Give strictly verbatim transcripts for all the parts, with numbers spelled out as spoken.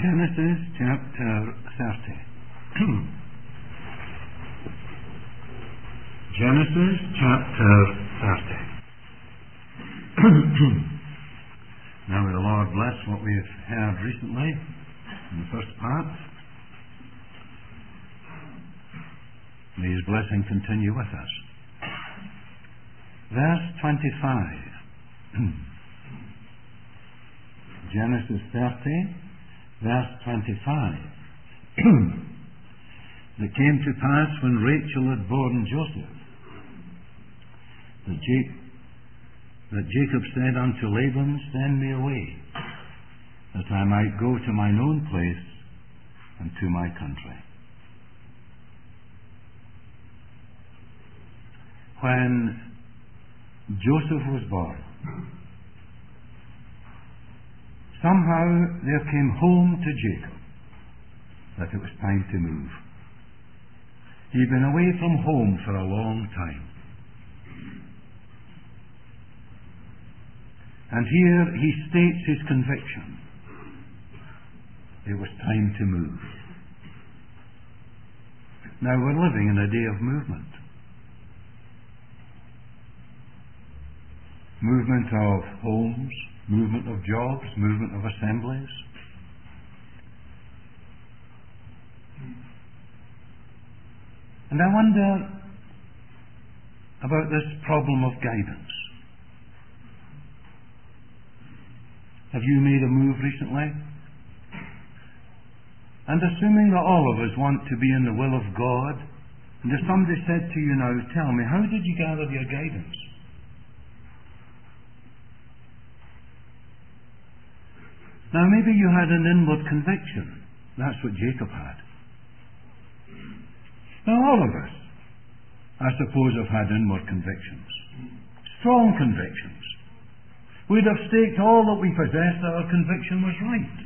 Genesis chapter thirty. Genesis chapter thirty. Now may the Lord bless what we've heard recently in the first part. May His blessing continue with us. Verse twenty-five. Genesis thirty, verse twenty-five. It came to pass when Rachel had borne Joseph that, Ja- that Jacob said unto Laban, Send me away, that I might go to mine own place and to my country. When Joseph was born, somehow there came home to Jacob that it was time to move. He'd been away from home for a long time. And here he states his conviction. It was time to move. Now we're living in a day of movement. Movement of homes, movement of jobs, movement of assemblies. And I wonder about this problem of guidance. Have you made a move recently? And assuming that all of us want to be in the will of God, and if somebody said to you now, tell me, how did you gather your guidance? Now maybe you had an inward conviction. That's what Jacob had. Now all of us, I suppose, have had inward convictions. Strong convictions. We'd have staked all that we possessed that our conviction was right.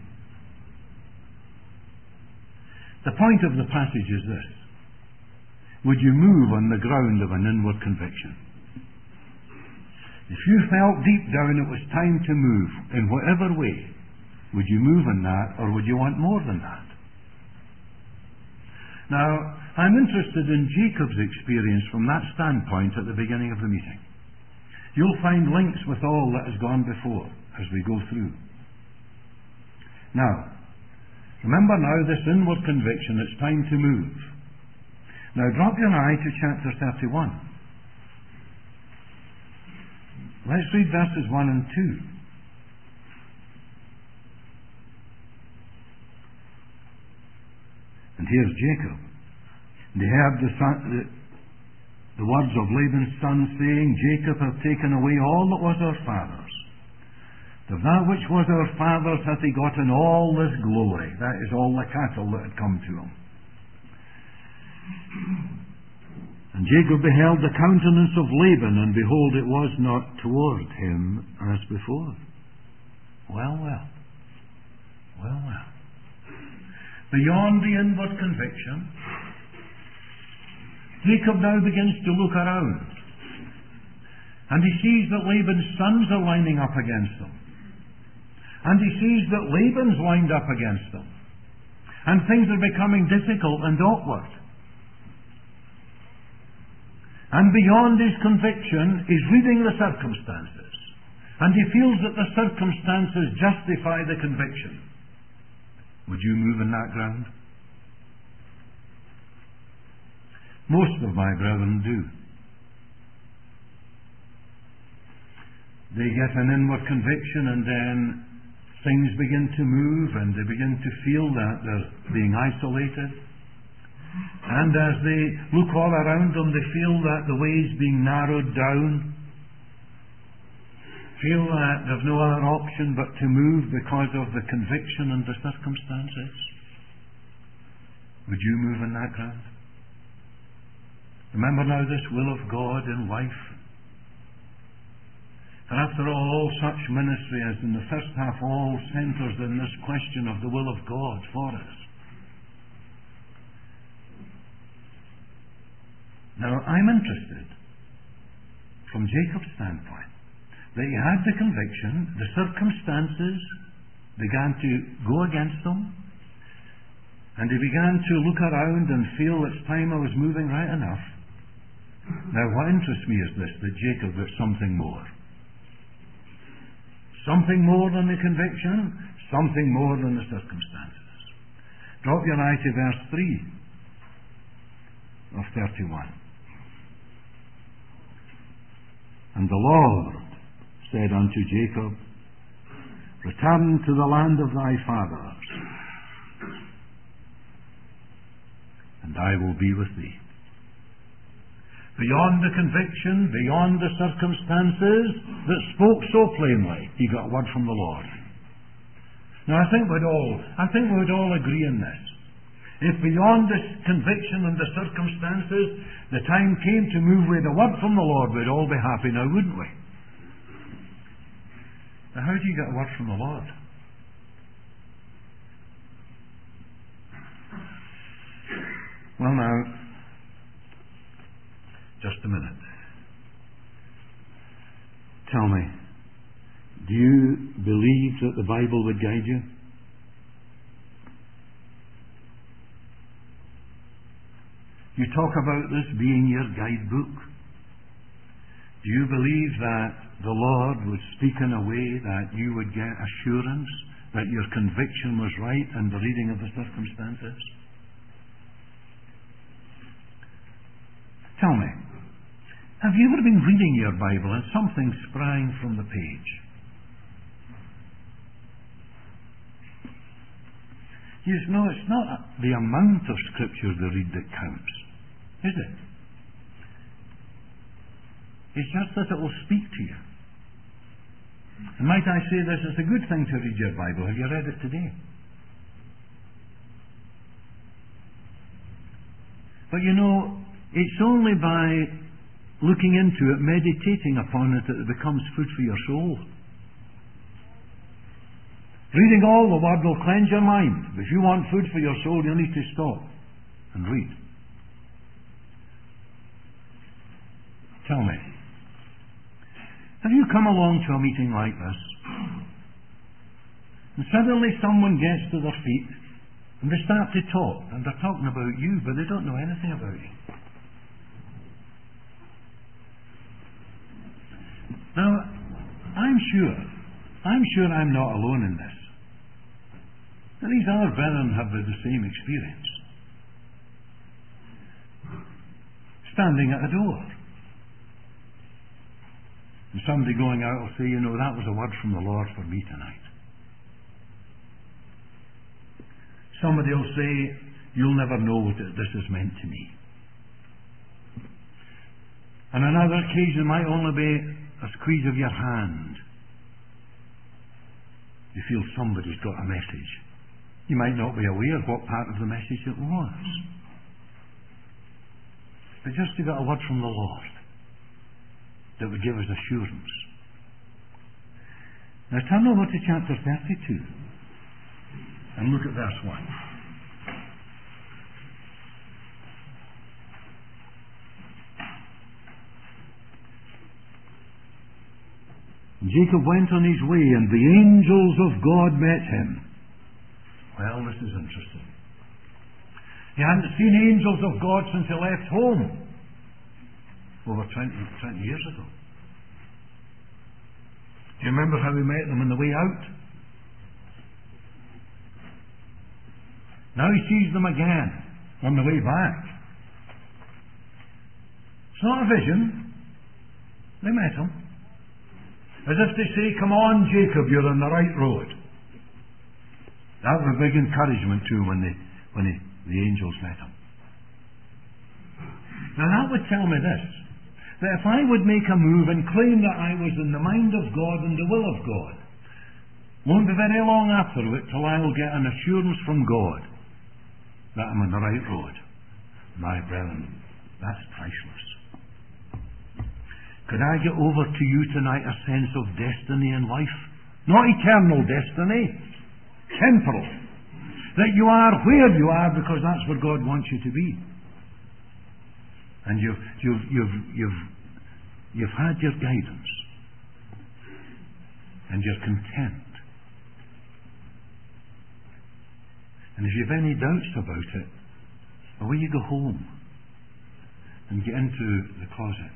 The point of the passage is this. Would you move on the ground of an inward conviction? If you felt deep down it was time to move, in whatever way, would you move in that, or would you want more than that? Now, I'm interested in Jacob's experience from that standpoint at the beginning of the meeting. You'll find links with all that has gone before as we go through. Now, remember now this inward conviction, it's time to move. Now drop your eye to chapter thirty-one. Let's read verses one and two. And here's Jacob. And he heard the, son, the, the words of Laban's son, saying, Jacob hath taken away all that was our father's. Of that which was our father's hath he gotten all this glory. That is all the cattle that had come to him. And Jacob beheld the countenance of Laban, and behold, it was not toward him as before. Well, well. Well, well. Beyond the inward conviction, Jacob now begins to look around. And he sees that Laban's sons are lining up against him. And he sees that Laban's lined up against them. And things are becoming difficult and awkward. And beyond his conviction, he's reading the circumstances. And he feels that the circumstances justify the conviction. Would you move in that ground? Most of my brethren do. They get an inward conviction and then things begin to move and they begin to feel that they're being isolated. And as they look all around them, they feel that the way is being narrowed down. Feel that they've no other option but to move because of the conviction and the circumstances. Would you move in that ground? Remember now this will of God in life. And after all, all such ministry as in the first half all centres in this question of the will of God for us. Now, I'm interested, from Jacob's standpoint, that he had the conviction, the circumstances began to go against them, And he began to look around and feel it's time I was moving right enough. Now what interests me is this, that Jacob got something more. Something more than the conviction, something more than the circumstances. Drop your eye to verse three of thirty-one. And the Lord said unto Jacob, return to the land of thy fathers, and I will be with thee. Beyond the conviction, beyond the circumstances that spoke so plainly, he got a word from the Lord. Now I think we'd all, I think we'd all agree in this. If beyond the conviction and the circumstances, the time came to move with a word from the Lord, we'd all be happy now, wouldn't we? Now how do you get a word from the Lord? Well now, just a minute. Tell me, do you believe that the Bible would guide you? You talk about this being your guidebook. Do you believe that the Lord would speak in a way that you would get assurance that your conviction was right and the reading of the circumstances? Tell me, have you ever been reading your Bible and something sprang from the page? You know, it's not the amount of Scripture they read that counts, is it? It's just that it will speak to you. And might I say this, it's a good thing to read your Bible. Have you read it today? But you know, it's only by looking into it, meditating upon it, that it becomes food for your soul. Reading all the Word will cleanse your mind. But if you want food for your soul, you need to stop and read. Tell me, have you come along to a meeting like this, and suddenly someone gets to their feet, and they start to talk, and they're talking about you, but they don't know anything about you? Now, I'm sure, I'm sure I'm not alone in this. And these other brethren have the same experience. Standing at a door. And somebody going out will say, you know, that was a word from the Lord for me tonight. Somebody will say, you'll never know what this has meant to me. And another occasion might only be a squeeze of your hand. You feel somebody's got a message. You might not be aware of what part of the message it was. But just to get a word from the Lord that would give us assurance. Now turn over to chapter thirty-two and look at verse one. Jacob went on his way, and the angels of God met him. Well, this is interesting. He hadn't seen angels of God since he left home over twenty, twenty years ago. Do you remember how he met them on the way out? Now he sees them again on the way back. It's not a vision. They met him. As if to say, come on, Jacob, you're on the right road. That was a big encouragement to him when, they, when he, the angels met him. Now that would tell me this, that if I would make a move and claim that I was in the mind of God and the will of God, won't be very long after it till I will get an assurance from God that I'm on the right road. My brethren, that's priceless. Could I get over to you tonight a sense of destiny in life? Not eternal destiny, temporal. That you are where you are because that's where God wants you to be. And you've you've you've you've you've had your guidance. And you're content. And if you've any doubts about it, away you go home and get into the closet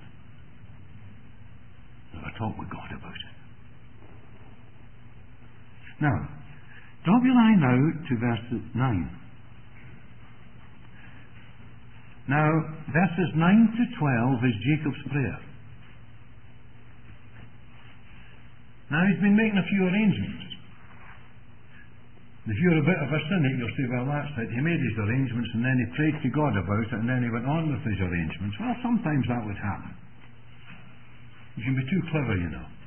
and have a talk with God about it. Now, drop your eye now to verse nine. Now, verses nine to twelve is Jacob's prayer. Now, he's been making a few arrangements. If you're a bit of a cynic, you'll say, well, that's it. He made his arrangements and then he prayed to God about it and then he went on with his arrangements. Well, sometimes that would happen. You can be too clever, you know.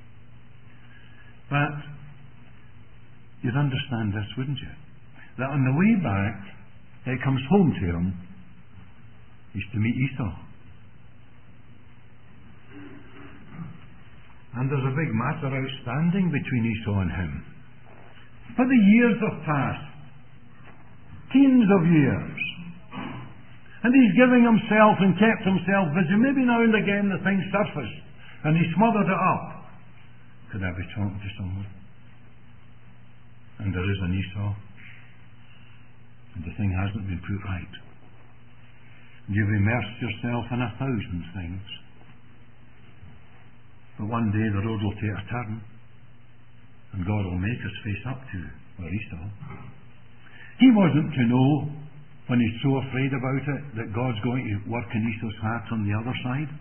But you'd understand this, wouldn't you? That on the way back, it comes home to him, he's to meet Esau. And there's a big matter outstanding between Esau and him. For the years have passed, teens of years, and he's giving himself and kept himself busy. Maybe now and again the thing surfaced, and he smothered it up. Could I be talking to someone? And there is an Esau, and the thing hasn't been put right. You've immersed yourself in a thousand things. But one day the road will take a turn, and God will make us face up to where Esau. He wasn't to know, when he's so afraid about it, that God's going to work in Esau's heart on the other side.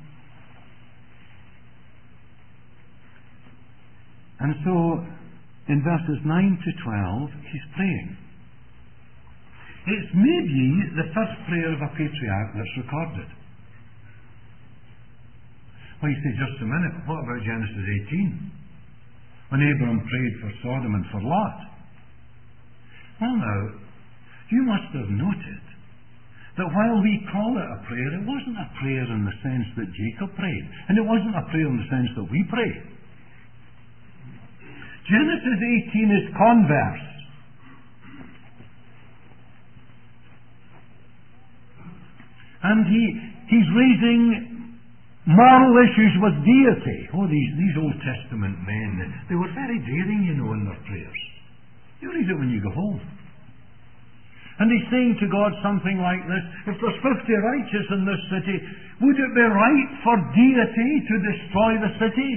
And so, in verses nine to twelve, he's praying. It's maybe the first prayer of a patriarch that's recorded. Well, you say, just a minute, what about Genesis eighteen? When Abraham prayed for Sodom and for Lot. Well now, you must have noted that while we call it a prayer, it wasn't a prayer in the sense that Jacob prayed, and it wasn't a prayer in the sense that we pray. Genesis eighteen is converse. And he, he's raising moral issues with deity. Oh, these, these Old Testament men, they were very daring, you know, in their prayers. You read it when you go home. And he's saying to God something like this: if there's fifty righteous in this city, would it be right for deity to destroy the city?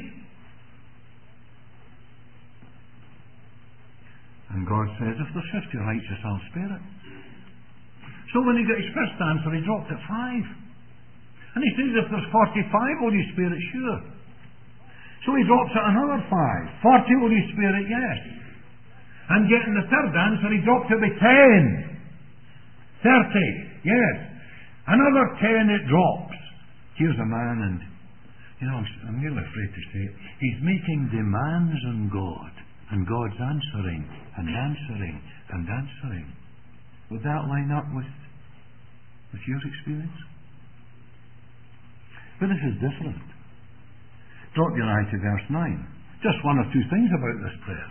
And God says, if there's fifty righteous, I'll spare it. So when he got his first answer, he dropped it five. And he says, if there's forty-five, will you spare it? Sure. So he drops it another five. forty, will you spare it? Yes. And getting the third answer, he dropped it by ten. thirty. Yes. Another ten, it drops. Here's a man, and, you know, I'm, I'm nearly afraid to say it. He's making demands on God, and God's answering, and answering, and answering. Would that line up with, with your experience? But this is different. Drop your eye to verse nine. Just one or two things about this prayer.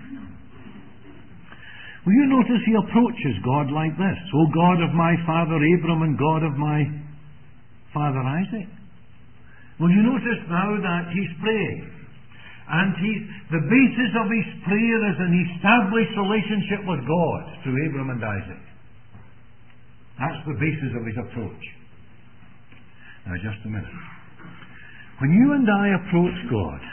Will you notice he approaches God like this? O God of my father Abram and God of my father Isaac. Will you notice now that he's praying? And he's, the basis of his prayer is an established relationship with God through Abram and Isaac. That's the basis of his approach. Now just a minute. When you and I approach God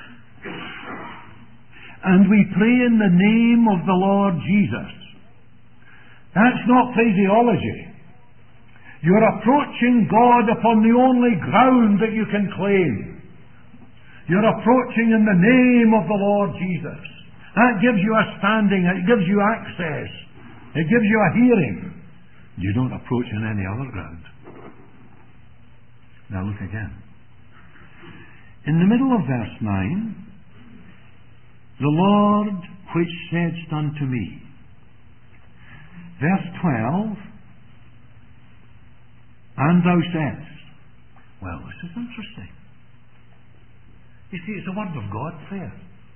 and we pray in the name of the Lord Jesus, that's not phraseology. You're approaching God upon the only ground that you can claim. You're approaching in the name of the Lord Jesus. That gives you a standing, it gives you access, it gives you a hearing. You don't approach on any other ground. Now look again. In the middle of verse nine, the Lord which saidst unto me. Verse twelve, and thou saidst. Well, this is interesting. You see, it's a Word of God prayer.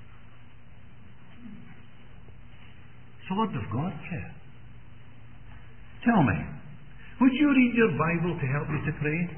It's a Word of God prayer. Tell me, would you read your Bible to help you to pray?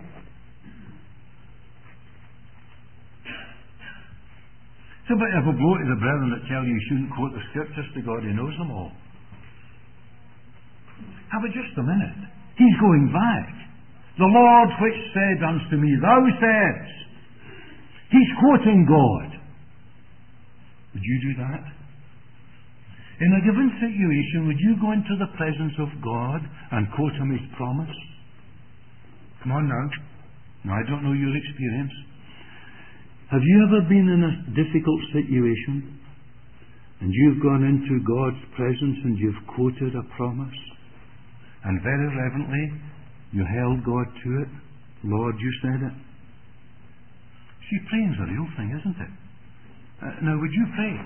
It's a bit of a blow to the brethren that tell you you shouldn't quote the scriptures to God. He knows them all. Ah, but just a minute. He's going back. The Lord which said unto me, thou saidst. He's quoting God. Would you do that? In a given situation, would you go into the presence of God and quote him his promise? Come on now. Now, I don't know your experience. Have you ever been in a difficult situation and you've gone into God's presence and you've quoted a promise? And very reverently, you held God to it. Lord, you said it. See, praying's a real thing, isn't it? Uh, now, would you pray?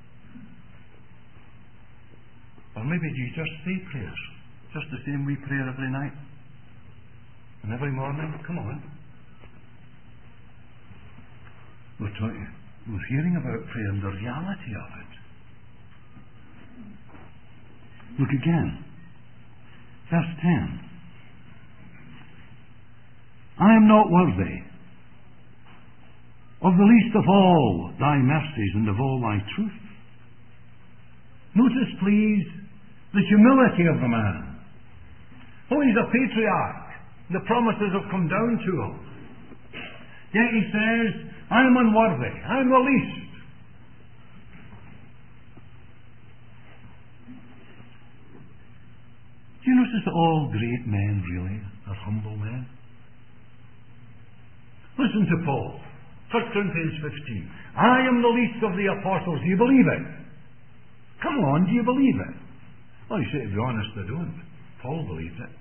Or maybe do you just say prayers? Just the same we pray every night? And every morning? Come on. We're, talking, we're hearing about prayer and the reality of it. Look again. Verse ten. I am not worthy of the least of all thy mercies and of all thy truth. Notice, please, the humility of the man. Oh, he's a patriarch. The promises have come down to him. Yet he says, I am unworthy. I am the least. Do you notice that all great men really are humble men? Listen to Paul. First Corinthians fifteen. I am the least of the apostles. Do you believe it? Come on, do you believe it? Well, you say, to be honest, I don't. Paul believes it.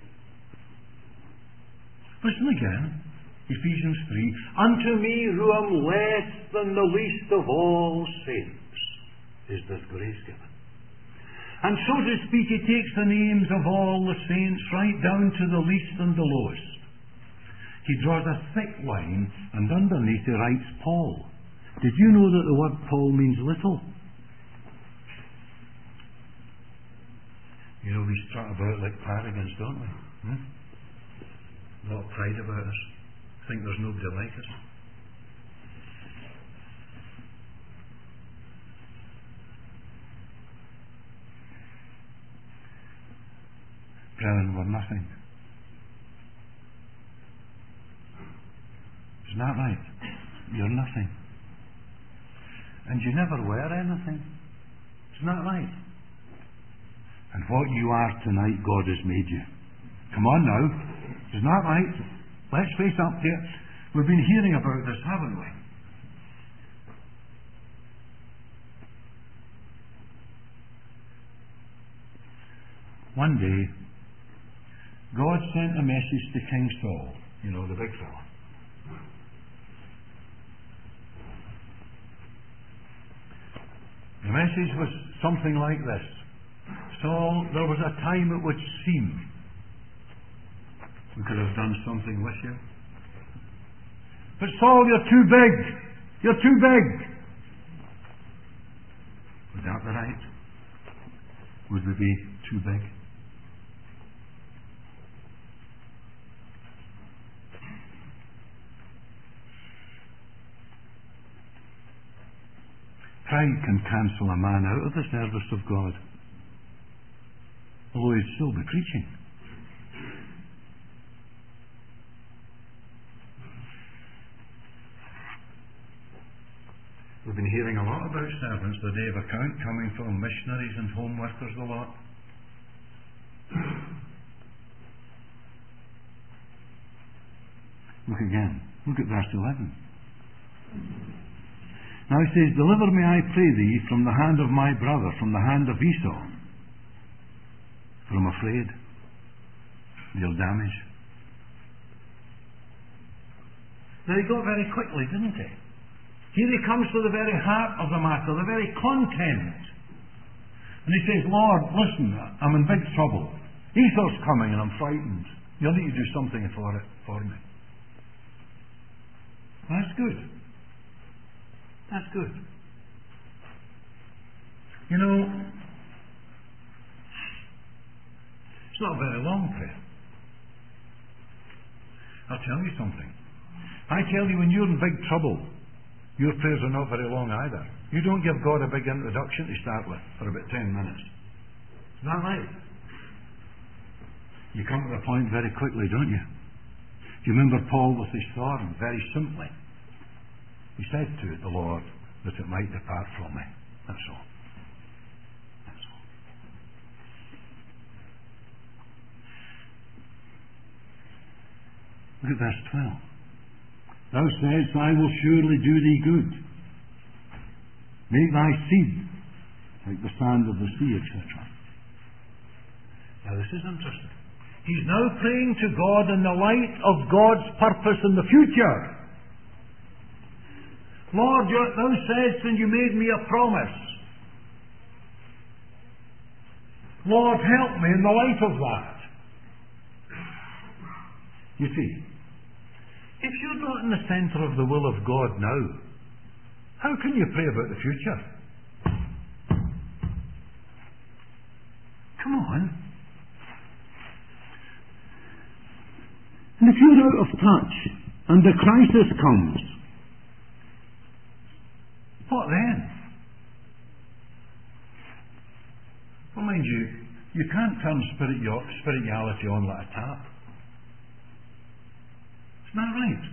Listen again. Ephesians three. Unto me, who am less than the least of all saints, is this grace given. And so to speak, he takes the names of all the saints right down to the least and the lowest. He draws a thick line, and underneath he writes Paul. Did you know that the word Paul means little? You know, we strut about like paragons, don't we? Hmm? A lot of pride about us. Think there's nobody like us. Brethren, we're nothing. Isn't that right? You're nothing. And you never were anything. Isn't that right? And what you are tonight, God has made you. Come on now. Isn't that right? Let's face up to it. We've been hearing about this, haven't we? One day, God sent a message to King Saul. You know, the big fella. The message was something like this. Saul, there was a time it would seem we could have done something with you. But Saul, you're too big. You're too big. Was that the right? Would we be too big? Pride can cancel a man out of the service of God, although he'd still be preaching. We've been hearing a lot about servants, the day of account coming from missionaries and home workers a lot. Look again. Look at verse eleven. Now he says, deliver me, I pray thee, from the hand of my brother, from the hand of Esau. For I'm afraid they'll damage. Now he got very quickly, didn't he? Here he comes to the very heart of the matter, the very content. And he says, Lord, listen, I'm in big trouble. Esau's coming and I'm frightened. You'll need to do something for it for me. That's good. That's good. You know, it's not a very long prayer. I'll tell you something. I tell you, when you're in big trouble, your prayers are not very long either. You don't give God a big introduction to start with for about ten minutes. Isn't that right? You come to the point very quickly, don't you? Do you remember Paul with his thorn? Very simply, he said to the Lord that it might depart from me. That's all. That's all. Look at verse twelve. Thou sayest, I will surely do thee good. Make thy seed like the sand of the sea, et cetera. Now this is interesting. He's now praying to God in the light of God's purpose in the future. Lord, thou saidst and you made me a promise. Lord, help me in the light of that. You see, if you're not in the centre of the will of God now, how can you pray about the future? Come on. And if you're out of touch and the crisis comes, what then? Well, mind you, you can't turn spirituality on like a tap. Isn't that right?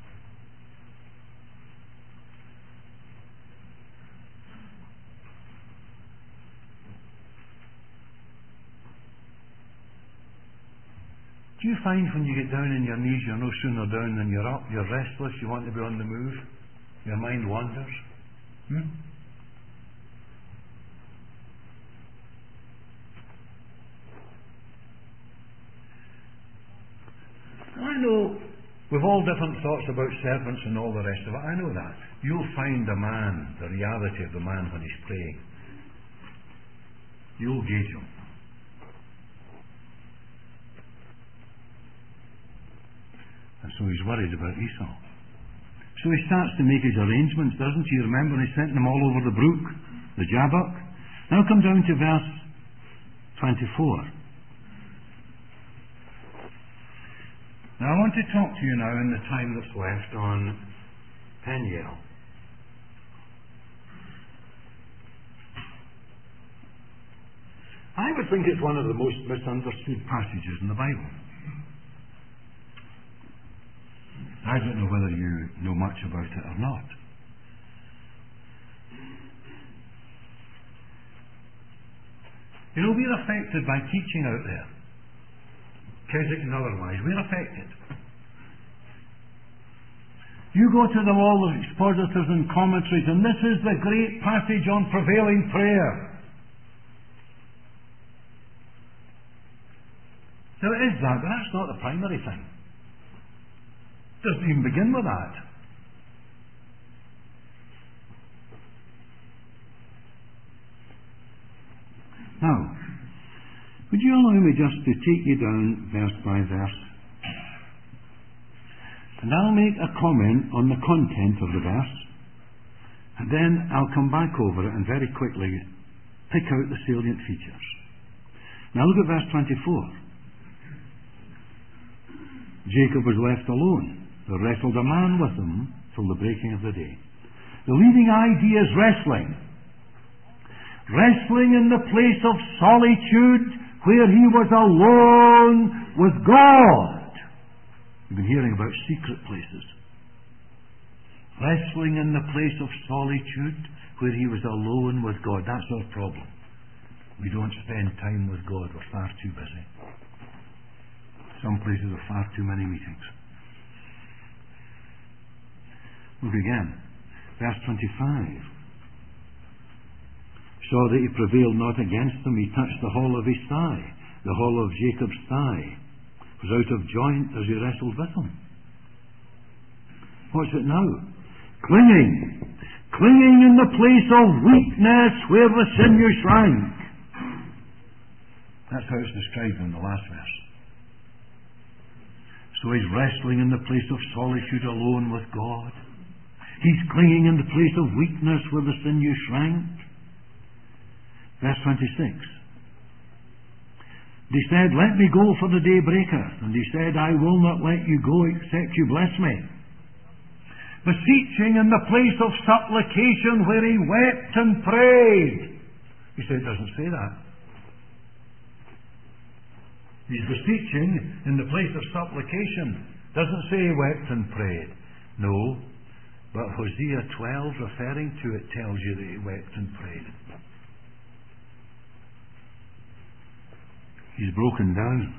Do you find when you get down on your knees, you're no sooner down than you're up, you're restless, you want to be on the move, your mind wanders? Hmm? I know we've all different thoughts about servants and all the rest of it. I know that. You'll find a man, the reality of the man when he's praying. You'll gauge him. And so he's worried about Esau. So he starts to make his arrangements, doesn't he? You remember he sent them all over the brook, the Jabbok. Now come down to verse twenty-four. Now I want to talk to you now in the time that's left on Peniel. I would think it's one of the most misunderstood passages in the Bible. I don't know whether you know much about it or not. You know, we're affected by teaching out there. Keswick and otherwise, we're affected. You go to them all the expositors and commentaries, and this is the great passage on prevailing prayer. Now it is that, but that's not the primary thing. It doesn't even begin with that. Now, would you allow me just to take you down verse by verse? And I'll make a comment on the content of the verse, and then I'll come back over it and very quickly pick out the salient features. Now look at verse twenty-four. Jacob was left alone. There wrestled a man with him till the breaking of the day. The leading idea is wrestling. Wrestling in the place of solitude where he was alone with God. You've been hearing about secret places. Wrestling in the place of solitude where he was alone with God. That's our problem. We don't spend time with God. We're far too busy. Some places have far too many meetings. Look again. Verse twenty-five. Saw that he prevailed not against them. He touched the hall of his thigh. The hall of Jacob's thigh was out of joint as he wrestled with him. What's it now? Clinging. Clinging in the place of weakness where the sinew shrank. That's how it's described in the last verse. So he's wrestling in the place of solitude alone with God. He's clinging in the place of weakness where the sinew shrank. Verse twenty-six. He said, let me go for the day breaketh. And he said, I will not let you go except you bless me. Beseeching in the place of supplication where he wept and prayed. You say it doesn't say that. He's beseeching in the place of supplication. Doesn't say he wept and prayed. No. But Hosea twelve, referring to it, tells you that he wept and prayed. He's broken down.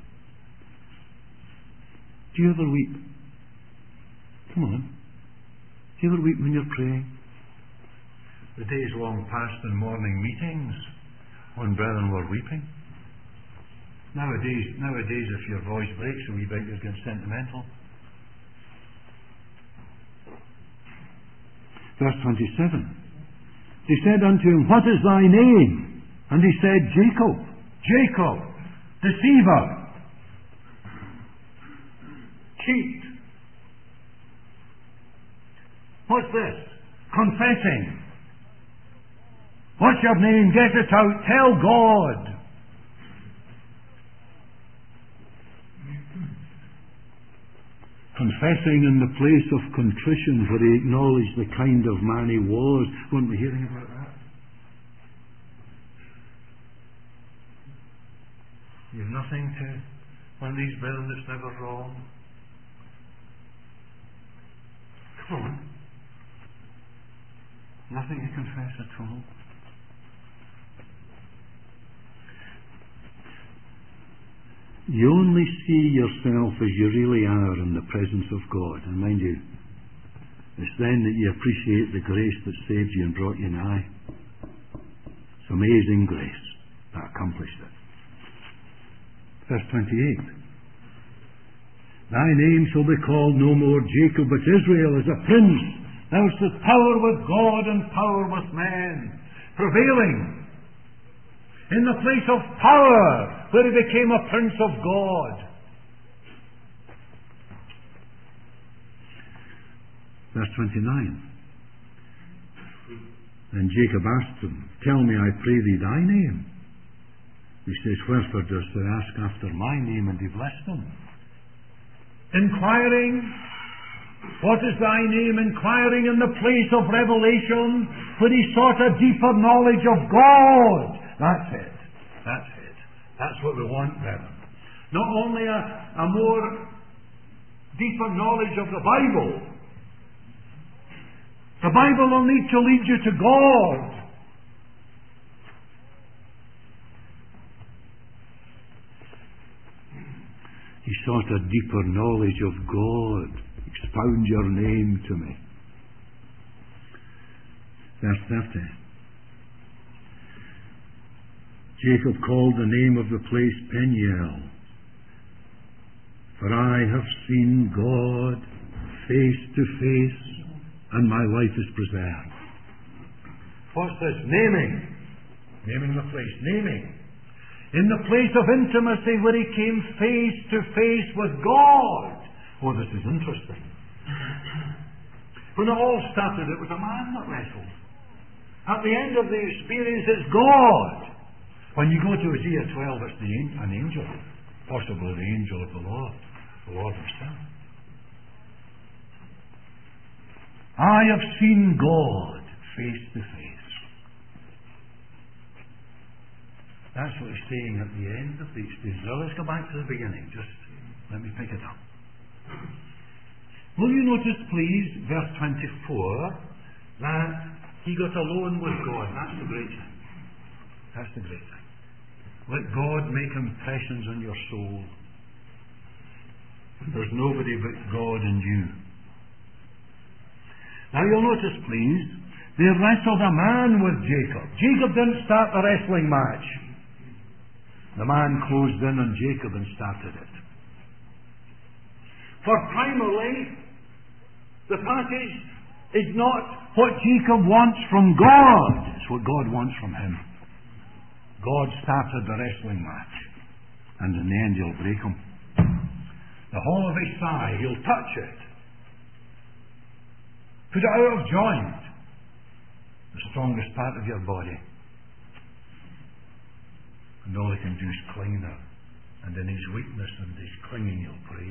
Do you ever weep? Come on. Do you ever weep when you're praying? The days long past in morning meetings when brethren were weeping. Nowadays, nowadays, if your voice breaks a wee bit, you're getting sentimental. Verse twenty-seven. They said unto him, What is thy name? And he said, Jacob. Jacob, deceiver, cheat. What's this? Confessing. What's your name? Get it out. Tell God. Confessing in the place of contrition, where he acknowledged the kind of man he was. Weren't we hearing about that? You've nothing to one of these brethren that's never wrong. Come on. Nothing to confess at all. You only see yourself as you really are in the presence of God. And mind you, it's then that you appreciate the grace that saved you and brought you nigh. It's amazing grace that accomplished it. Verse twenty-eight. Thy name shall be called no more Jacob, but Israel, as a prince. Thou hast power with God and power with men, prevailing in the place of power, where he became a prince of God. Verse twenty-nine. Then Jacob asked him, Tell me, I pray thee, thy name. He says, Wherefore dost thou ask after my name? And he blessed him. Inquiring, what is thy name? Inquiring in the place of revelation, where he sought a deeper knowledge of God. That's it. That's it. That's what we want, brethren. Not only a, a more deeper knowledge of the Bible. The Bible will need to lead you to God. He sought a deeper knowledge of God. Expound your name to me. Verse thirty. Jacob called the name of the place Peniel, for I have seen God face to face, and my life is preserved. What's this? Naming. Naming the place. Naming. In the place of intimacy where he came face to face with God. Oh, this is interesting. When it all started, it was a man that wrestled. At the end of the experience, it's God. When you go to Hosea twelve, it's the, an angel, possibly the angel of the Lord, the Lord himself. I have seen God face to face. That's what he's saying at the end of the experience. Now let's go back to the beginning. Just let me pick it up. Will you notice, please, verse twenty-four, that he got alone with God. That's the great thing. That's the great thing. Let God make impressions on your soul. There's nobody but God and you. Now you'll notice, please, they wrestled a man with Jacob. Jacob didn't start the wrestling match. The man closed in on Jacob and started it. For primarily, the passage is not what Jacob wants from God. It's what God wants from him. God started the wrestling match, and in the end he'll break him. The whole of his thigh, he'll touch it, put it out of joint, the strongest part of your body, and all he can do is cling there, and in his weakness and his clinging he'll pray.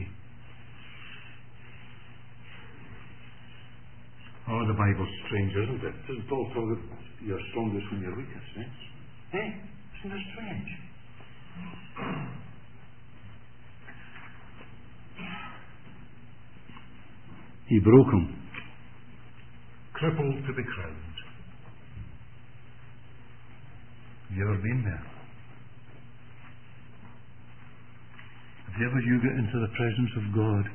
Oh, the Bible's strange, isn't it? Doesn't Paul talk about you're strongest when you're weakest, eh? Eh? Isn't it strange? He broke them. Crippled to be crowned. Have you ever been there? Have you ever you got into the presence of God?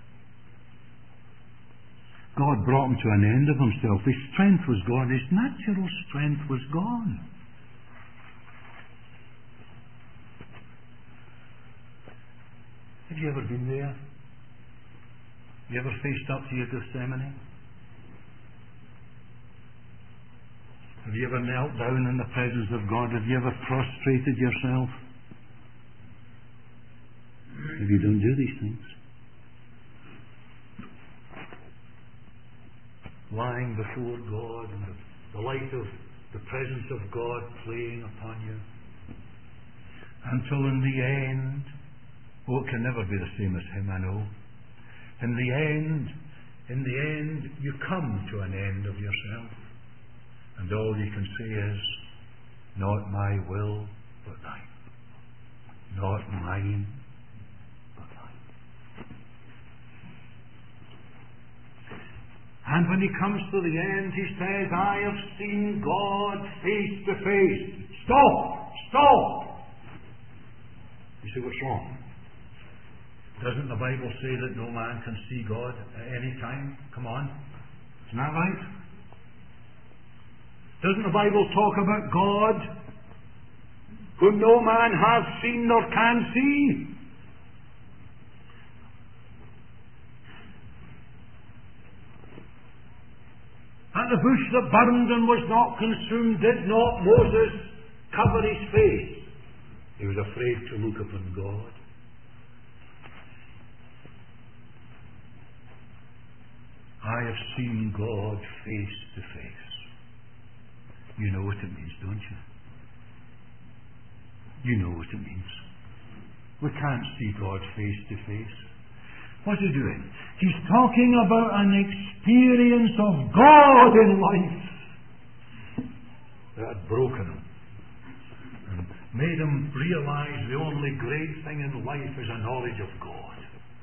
God brought him to an end of himself. His strength was gone. His natural strength was gone. Have you ever been there? Have you ever faced up to your Gethsemane? Have you ever knelt down in the presence of God? Have you ever prostrated yourself? If you don't do these things. Lying before God and the, the light of the presence of God playing upon you. Until in the end, oh, it can never be the same as him, I know. In the end, in the end, you come to an end of yourself. And all you can say is, not my will, but thine. Not mine, but thine. And when he comes to the end, he says, I have seen God face to face. Stop! Stop! You see what's wrong? Doesn't the Bible say that no man can see God at any time? Come on. Isn't that right? Doesn't the Bible talk about God whom no man has seen nor can see? At the bush that burned and was not consumed, did not Moses cover his face? He was afraid to look upon God. I have seen God face to face. You know what it means, don't you? You know what it means. We can't see God face to face. What's he doing? He's talking about an experience of God in life that had broken him and made him realize the only great thing in life is a knowledge of God.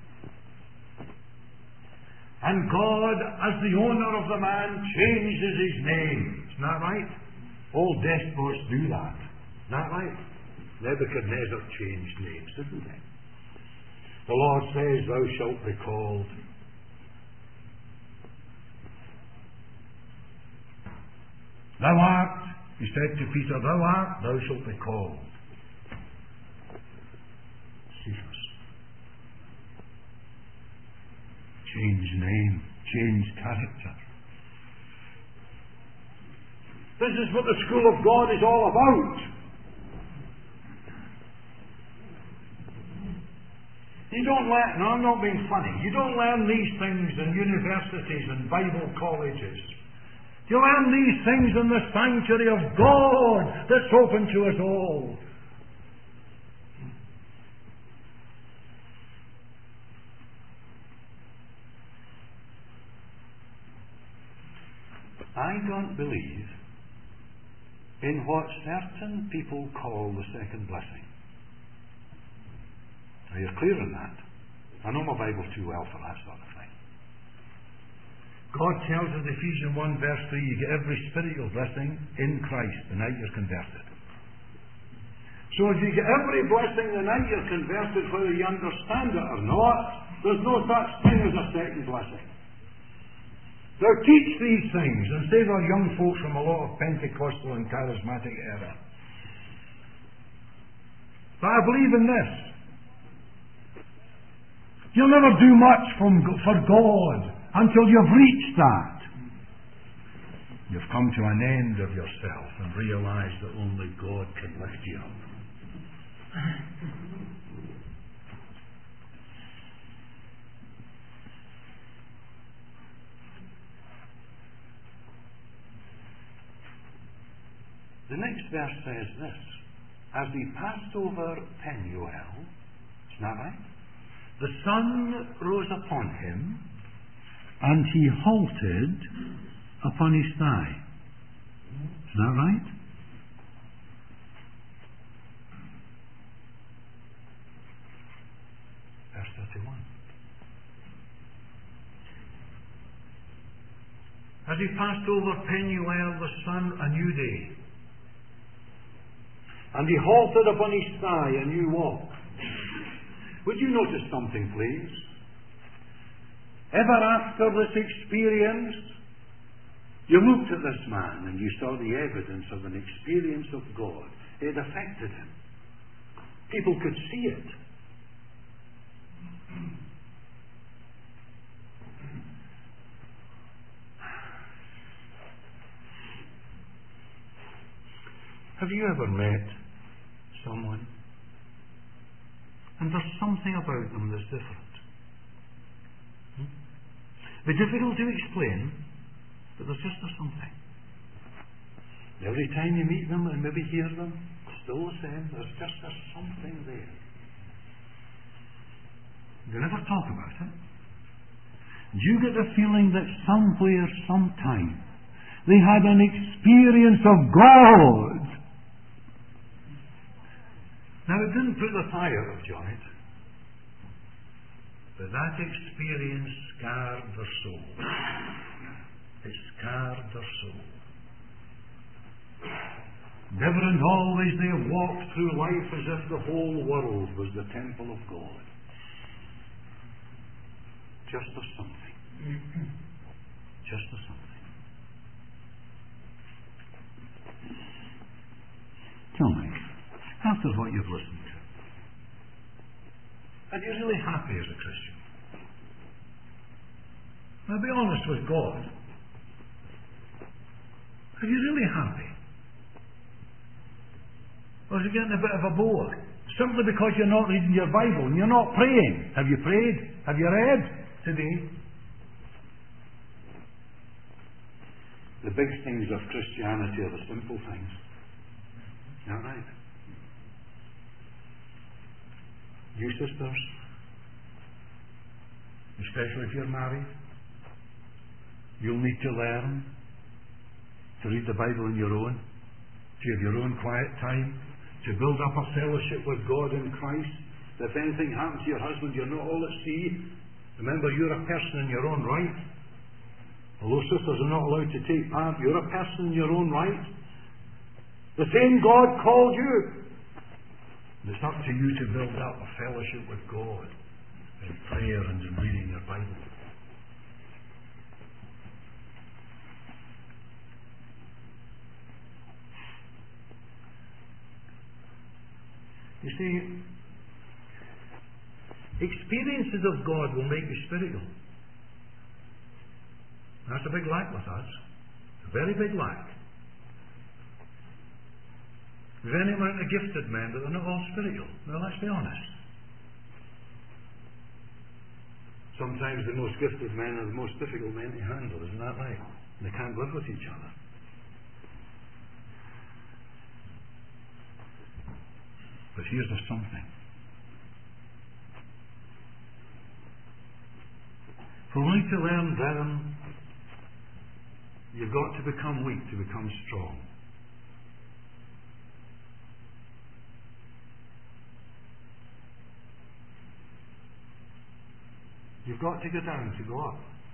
And God, as the owner of the man, changes his name. Isn't that right? All despots do that. Isn't that right? Nebuchadnezzar changed names, didn't he? The Lord says, thou shalt be called Thou art, he said to Peter, thou art, thou shalt be called Cephas. Change name, change character. This is what the school of God is all about. You don't learn, no, I'm not being funny, you don't learn these things in universities and Bible colleges. You learn these things in the sanctuary of God that's open to us all. I don't believe in what certain people call the second blessing. Are you clear on that? I know my Bible too well for that sort of thing. God tells us in Ephesians one verse three, you get every spiritual blessing in Christ the night you're converted. So if you get every blessing the night you're converted, whether you understand it or not, there's no such thing as a second blessing. Now teach these things and save our young folks from a lot of Pentecostal and charismatic error. But I believe in this. You'll never do much from, for God until you've reached that. You've come to an end of yourself and realized that only God can lift you up. The next verse says this, as he passed over Penuel, isn't that right? The sun rose upon him, and he halted upon his thigh. Is that right? Verse thirty-one. As he passed over Penuel, the sun, a new day. And he halted upon his thigh, a new walk. Would you notice something, please? Ever after this experience, you looked at this man and you saw the evidence of an experience of God. It affected him. People could see it. Have you ever met someone and there's something about them that's different? Hmm? It's difficult to explain, but there's just there's something. Every time you meet them and maybe hear them, it's still the same. There's just there's something there. They never talk about it. Do you get the feeling that somewhere, sometime, they had an experience of God? Now, it didn't put the fire of joint, but that experience scarred their soul. It scarred their soul. Never and always they walked through life as if the whole world was the temple of God. Just as something. Just as something. Tell me, after what you've listened to, are you really happy as a Christian? Now be honest with God. Are you really happy? Or is it getting a bit of a bore? Simply because you're not reading your Bible and you're not praying. Have you prayed? Have you read today? The big things of Christianity are the simple things. Isn't that right? You sisters, especially if you're married, you'll need to learn to read the Bible on your own, to have your own quiet time, to build up a fellowship with God in Christ. That if anything happens to your husband, you're not all at sea. Remember, you're a person in your own right. Although sisters are not allowed to take part, you're a person in your own right. The same God called you. And it's up to you to build up a fellowship with God in prayer and in reading your Bible. You see, experiences of God will make you spiritual. That's a big lack with us. A very big lack. There's any amount of gifted men, but they're not all spiritual. Now, let's be honest. Sometimes the most gifted men are the most difficult men to handle, isn't that right? They can't live with each other. But here's the something. For me to learn venom, you've got to become weak to become strong. You've got to go down to go up.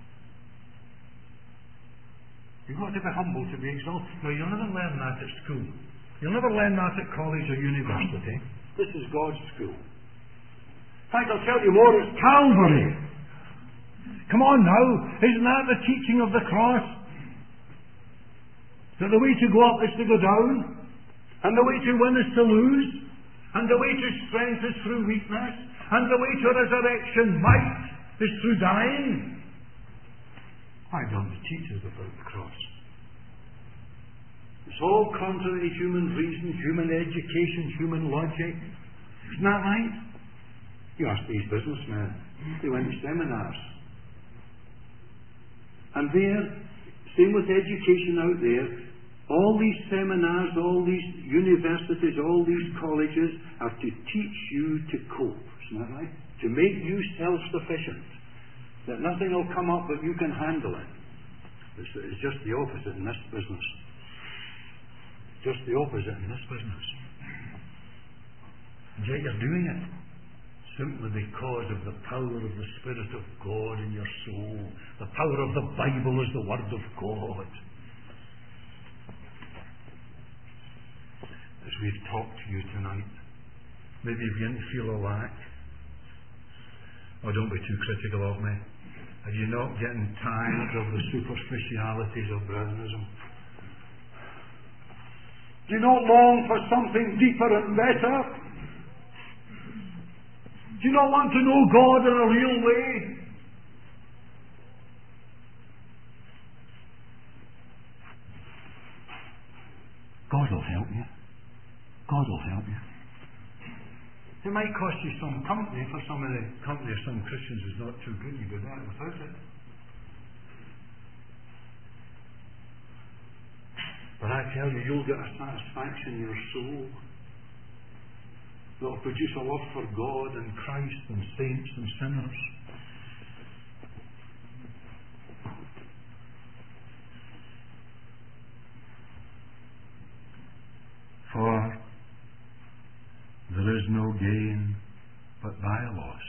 You've got to be humble to be exalted. Now, you'll never learn that at school. You'll never learn that at college or university. This is God's school. In fact, I'll tell you more, it's Calvary. Come on now, isn't that the teaching of the cross? That the way to go up is to go down, and the way to win is to lose, and the way to strength is through weakness, and the way to resurrection, might, is through dying. Why don't they teach us about the cross? It's all contrary to human reason, human education, human logic. Isn't that right? You ask these businessmen. They went to seminars. And there, same with education out there, all these seminars, all these universities, all these colleges are to teach you to cope. Isn't that right? To make you self-sufficient. That nothing will come up but you can handle it. It's, it's just the opposite in this business. Just the opposite in this business. And yet you're doing it. simply because of the power of the Spirit of God in your soul. The power of the Bible is the Word of God. As we've talked to you tonight, maybe you begin to feel a lack. Oh, don't be too critical of me. Are you not getting tired of the superficialities of Brethonism? Do you not long for something deeper and better? Do you not want to know God in a real way? God will help you. God will help you. It might cost you some company. For some of the company of some Christians is not too good. You go there without it. But I tell you, you'll get a satisfaction in your soul that will produce a love for God and Christ and saints and sinners. For there is no gain but by a loss.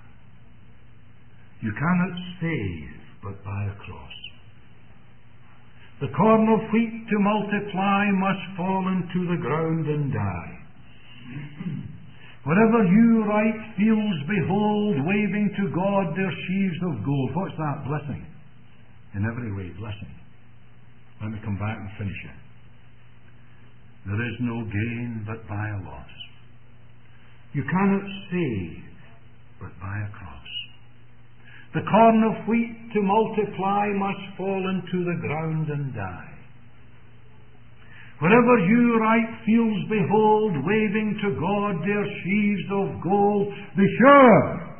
You cannot save but by a cross. The corn of wheat to multiply must fall into the ground and die. Wherever you write fields, behold, waving to God their sheaves of gold. What's that? Blessing. In every way, blessing. Let me come back and finish it. There is no gain but by a loss. You cannot save but by a cross. The corn of wheat to multiply must fall into the ground and die. Wherever you write fields, behold, waving to God their sheaves of gold, be sure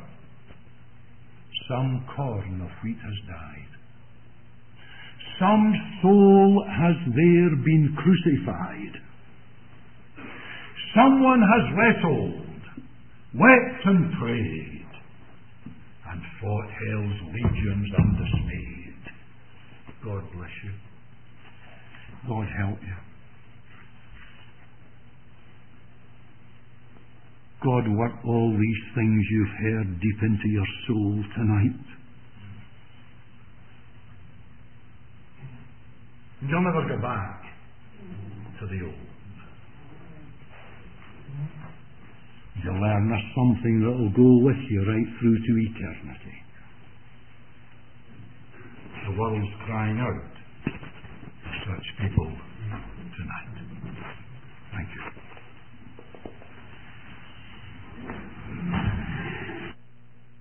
some corn of wheat has died. Some soul has there been crucified. Someone has wrestled, wept and prayed, and fought hell's legions undismayed. God bless you. God help you. God work all these things you've heard deep into your soul tonight. You'll never go back to the old. You'll learn there's something that will go with you right through to eternity. The world's crying out for such people.